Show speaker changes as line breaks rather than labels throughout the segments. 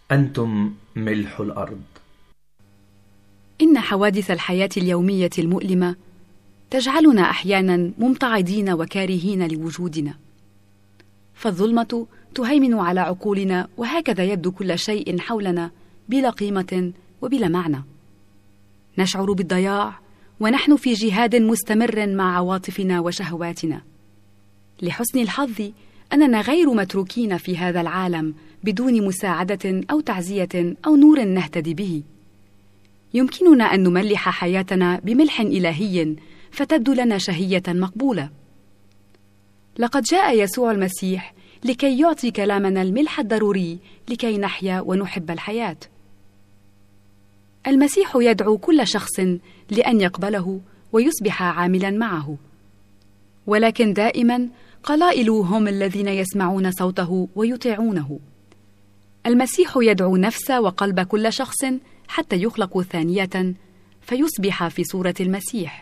أنتم ملح الأرض.
إن حوادث الحياة اليومية المؤلمة تجعلنا أحياناً ممتعضين وكارهين لوجودنا، فالظلمة تهيمن على عقولنا، وهكذا يبدو كل شيء حولنا بلا قيمة وبلا معنى. نشعر بالضياع ونحن في جهاد مستمر مع عواطفنا وشهواتنا. لحسن الحظ أننا غير متروكين في هذا العالم بدون مساعدة أو تعزية أو نور نهتدي به. يمكننا أن نملح حياتنا بملح إلهي فتبدو لنا شهية مقبولة. لقد جاء يسوع المسيح لكي يعطي كلامنا الملح الضروري لكي نحيا ونحب الحياة. المسيح يدعو كل شخص لأن يقبله ويصبح عاملا معه، ولكن دائما قلائل هم الذين يسمعون صوته ويطيعونه. المسيح يدعو نفس وقلب كل شخص حتى يخلق ثانية فيصبح في صورة المسيح.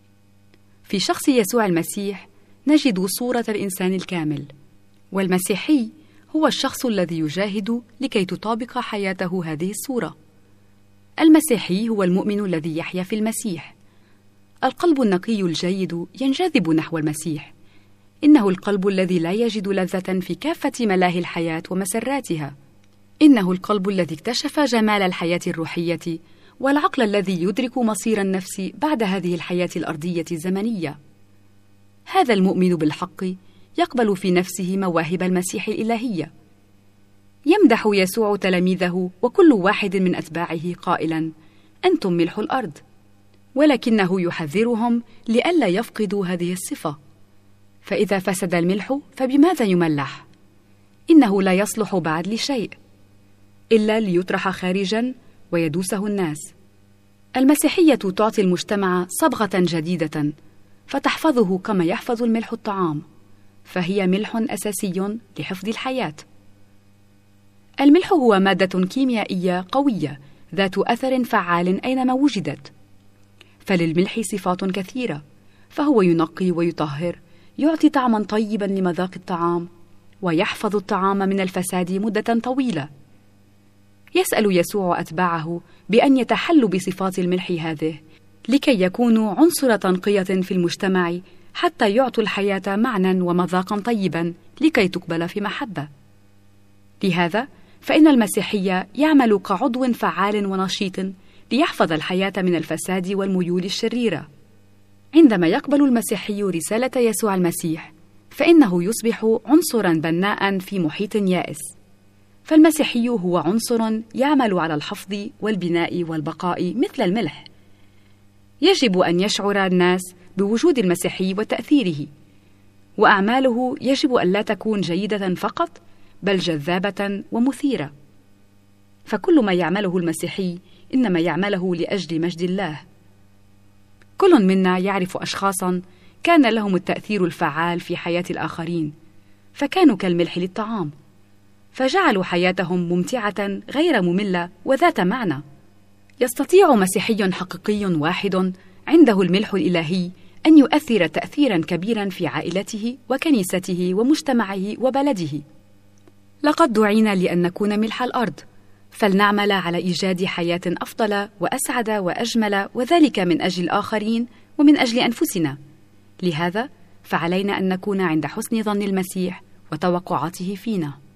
في شخص يسوع المسيح نجد صورة الإنسان الكامل، والمسيحي هو الشخص الذي يجاهد لكي تطابق حياته هذه الصورة. المسيحي هو المؤمن الذي يحيا في المسيح. القلب النقي الجيد ينجذب نحو المسيح. إنه القلب الذي لا يجد لذة في كافة ملاهي الحياة ومسراتها. إنه القلب الذي اكتشف جمال الحياة الروحية، والعقل الذي يدرك مصير النفس بعد هذه الحياة الأرضية الزمنية. هذا المؤمن بالحق يقبل في نفسه مواهب المسيح الإلهية. يمدح يسوع تلاميذه وكل واحد من أتباعه قائلا: أنتم ملح الأرض، ولكنه يحذرهم لئلا يفقدوا هذه الصفة. فإذا فسد الملح فبماذا يملح؟ إنه لا يصلح بعد لشيء إلا ليطرح خارجا ويدوسه الناس. المسيحية تعطي المجتمع صبغة جديدة فتحفظه كما يحفظ الملح الطعام، فهي ملح أساسي لحفظ الحياة. الملح هو مادة كيميائية قوية ذات أثر فعال أينما وجدت. فللملح صفات كثيرة، فهو ينقي ويطهر، يعطي طعما طيبا لمذاق الطعام، ويحفظ الطعام من الفساد مدة طويلة. يسأل يسوع أتباعه بأن يتحلوا بصفات الملح هذه لكي يكونوا عنصر تنقية في المجتمع، حتى يعطوا الحياة معنى ومذاقا طيبا لكي تقبل في محبة. لهذا فإن المسيحية يعمل كعضو فعال ونشيط ليحفظ الحياة من الفساد والميول الشريرة. عندما يقبل المسيحي رسالة يسوع المسيح فإنه يصبح عنصرا بناء في محيط يائس. فالمسيحي هو عنصر يعمل على الحفظ والبناء والبقاء مثل الملح. يجب أن يشعر الناس بوجود المسيحي وتأثيره، وأعماله يجب أن لا تكون جيدة فقط بل جذابة ومثيرة. فكل ما يعمله المسيحي إنما يعمله لأجل مجد الله. كل منا يعرف أشخاصا كان لهم التأثير الفعال في حياة الآخرين، فكانوا كالملح للطعام، فجعلوا حياتهم ممتعة غير مملة وذات معنى. يستطيع مسيحي حقيقي واحد عنده الملح الإلهي أن يؤثر تأثيرا كبيرا في عائلته وكنيسته ومجتمعه وبلده. لقد دعينا لأن نكون ملح الأرض، فلنعمل على إيجاد حياة أفضل وأسعد وأجمل، وذلك من أجل الآخرين ومن أجل أنفسنا. لهذا فعلينا أن نكون عند حسن ظن المسيح وتوقعاته فينا.